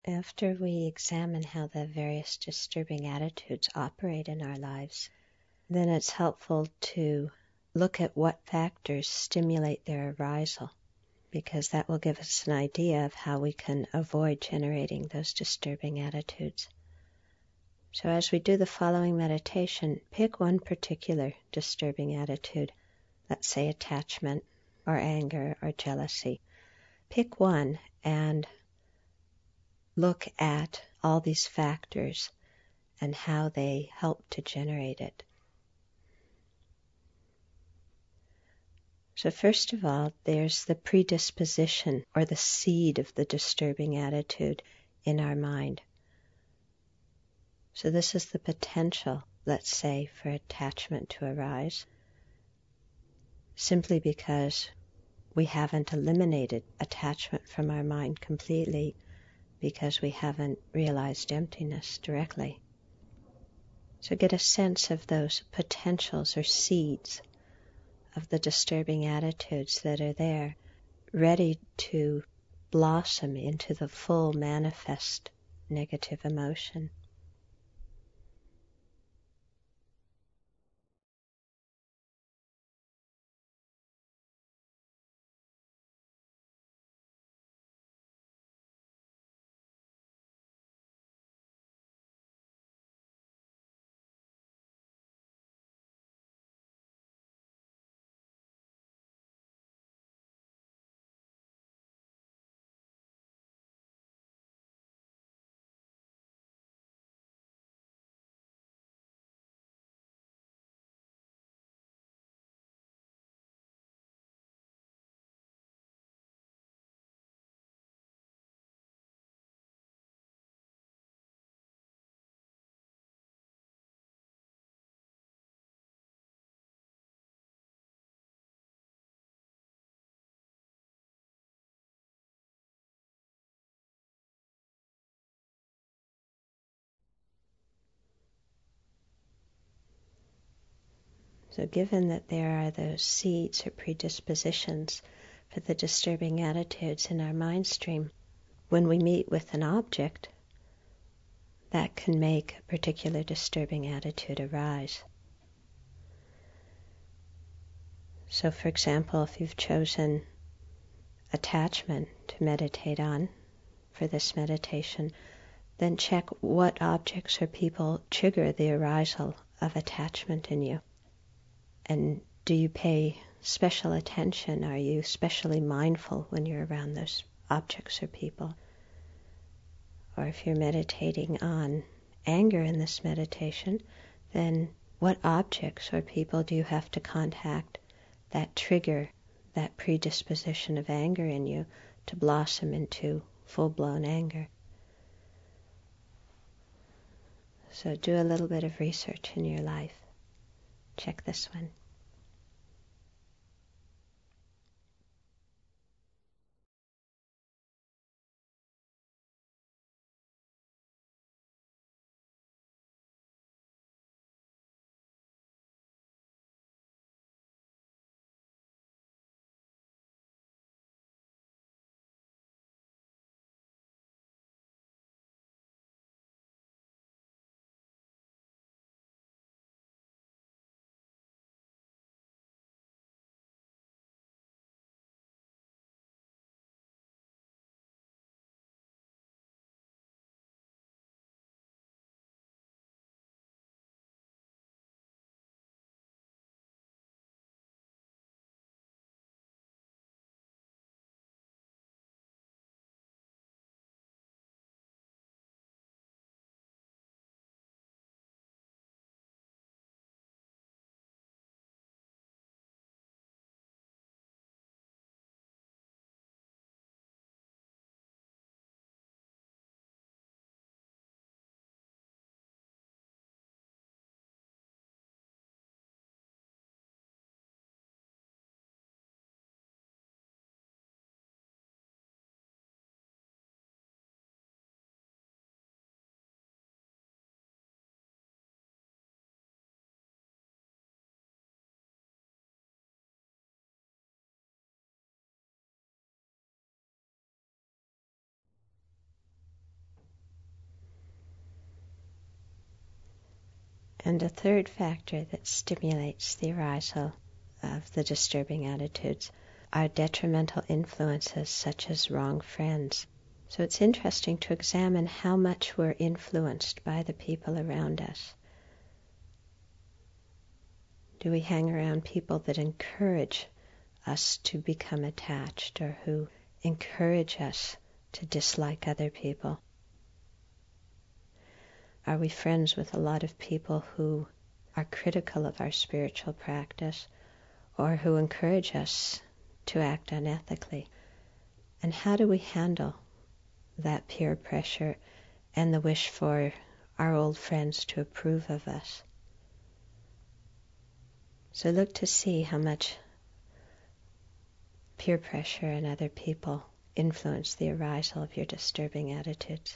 After we examine how the various disturbing attitudes operate in our lives, then it's helpful to look at what factors stimulate their arisal, because that will give us an idea of how we can avoid generating those disturbing attitudes. So as we do the following meditation, pick one particular disturbing attitude, let's say attachment or anger or jealousy. Pick one and look at all these factors and how they help to generate it. So first of all, there's the predisposition or the seed of the disturbing attitude in our mind. So this is the potential, let's say, for attachment to arise, simply because we haven't eliminated attachment from our mind completely, because we haven't realized emptiness directly. So get a sense of those potentials or seeds of the disturbing attitudes that are there, ready to blossom into the full manifest negative emotion. So given that there are those seeds or predispositions for the disturbing attitudes in our mind stream, when we meet with an object, that can make a particular disturbing attitude arise. So for example, if you've chosen attachment to meditate on for this meditation, then check what objects or people trigger the arisal of attachment in you. And do you pay special attention? Are you especially mindful when you're around those objects or people? Or if you're meditating on anger in this meditation, then what objects or people do you have to contact that trigger that predisposition of anger in you to blossom into full-blown anger? So do a little bit of research in your life. Check this one. And a third factor that stimulates the arisal of the disturbing attitudes are detrimental influences such as wrong friends. So it's interesting to examine how much we're influenced by the people around us. Do we hang around people that encourage us to become attached or who encourage us to dislike other people? Are we friends with a lot of people who are critical of our spiritual practice or who encourage us to act unethically? And how do we handle that peer pressure and the wish for our old friends to approve of us? So look to see how much peer pressure and other people influence the arisal of your disturbing attitudes.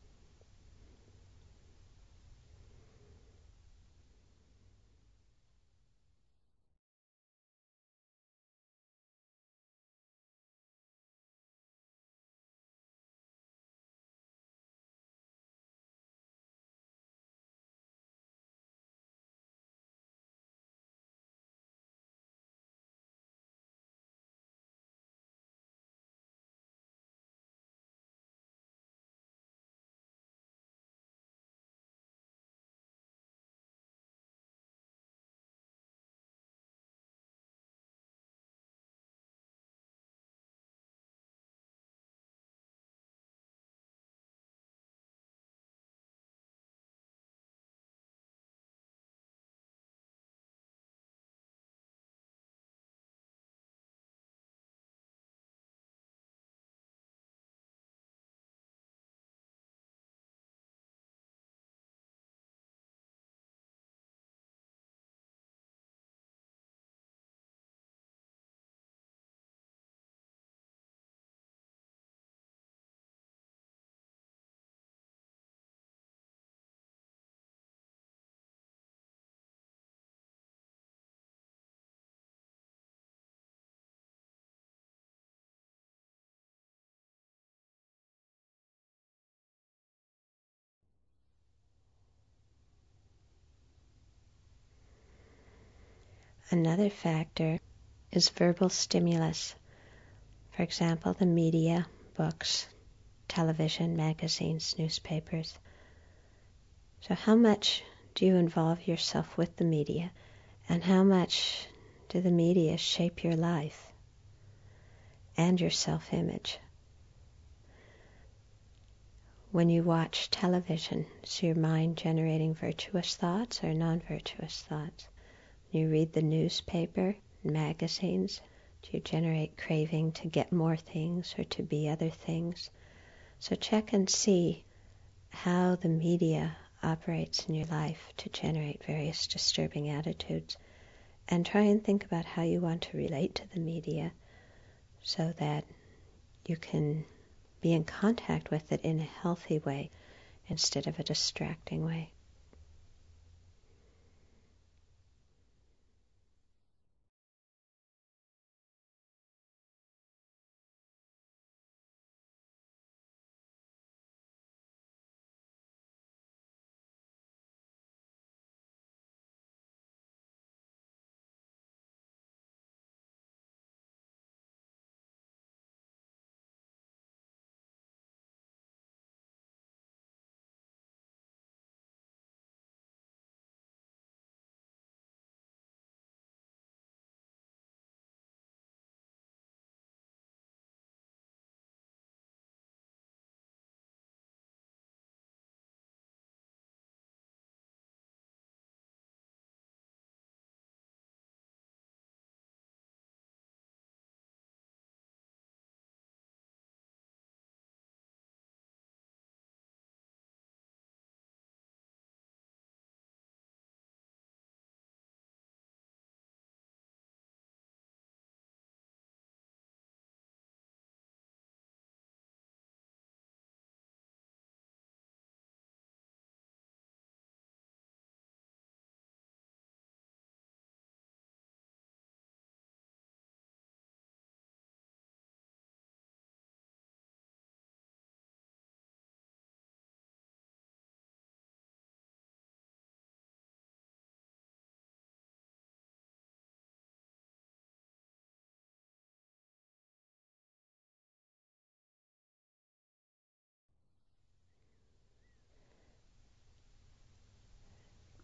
Another factor is verbal stimulus. For example, the media, books, television, magazines, newspapers. So how much do you involve yourself with the media, and how much do the media shape your life and your self-image? When you watch television, is your mind generating virtuous thoughts or non-virtuous thoughts? When you read the newspaper, magazines, do you generate craving to get more things or to be other things? So check and see how the media operates in your life to generate various disturbing attitudes, and try and think about how you want to relate to the media so that you can be in contact with it in a healthy way instead of a distracting way.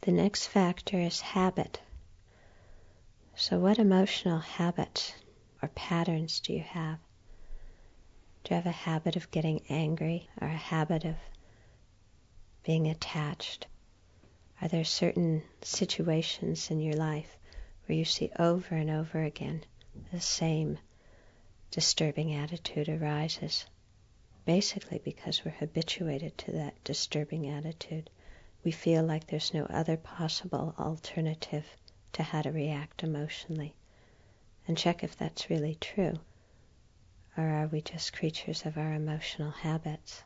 The next factor is habit. So what emotional habits or patterns do you have? Do you have a habit of getting angry or a habit of being attached? Are there certain situations in your life where you see over and over again the same disturbing attitude arises? Basically because we're habituated to that disturbing attitude. We feel like there's no other possible alternative to how to react emotionally. And check if that's really true. Or are we just creatures of our emotional habits?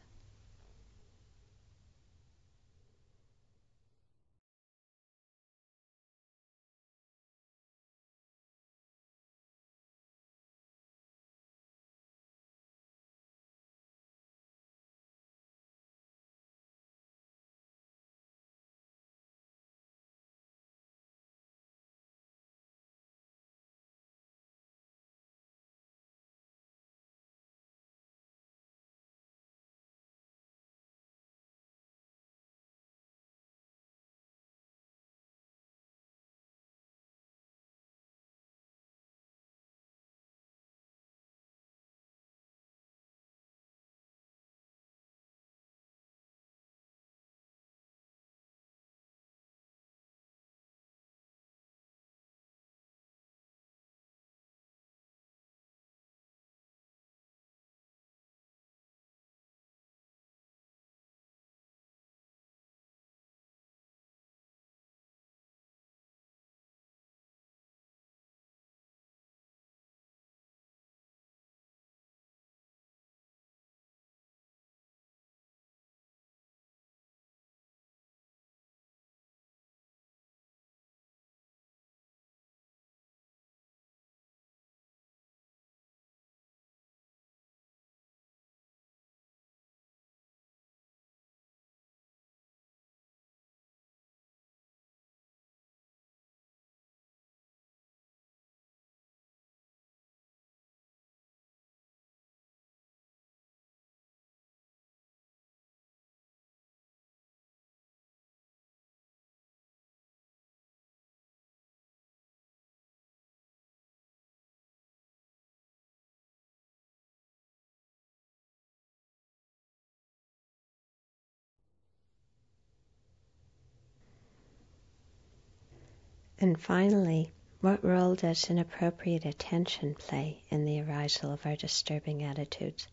And finally, what role does inappropriate attention play in the arisal of our disturbing attitudes?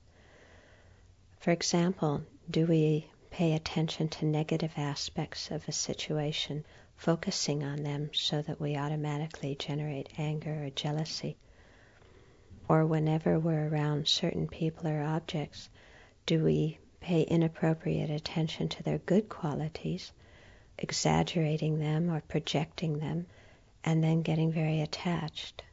For example, do we pay attention to negative aspects of a situation, focusing on them so that we automatically generate anger or jealousy? Or whenever we're around certain people or objects, do we pay inappropriate attention to their good qualities, exaggerating them or projecting them, and then getting very attached?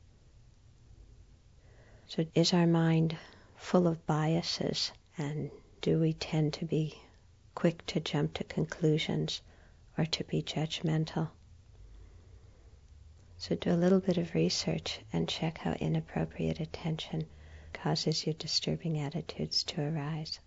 So is our mind full of biases, and do we tend to be quick to jump to conclusions or to be judgmental? So do a little bit of research and check how inappropriate attention causes your disturbing attitudes to arise.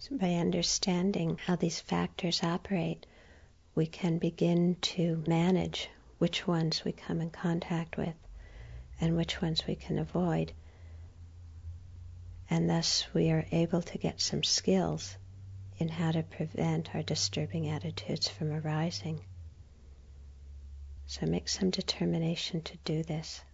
So by understanding how these factors operate, we can begin to manage which ones we come in contact with and which ones we can avoid. And thus we are able to get some skills in how to prevent our disturbing attitudes from arising. So make some determination to do this.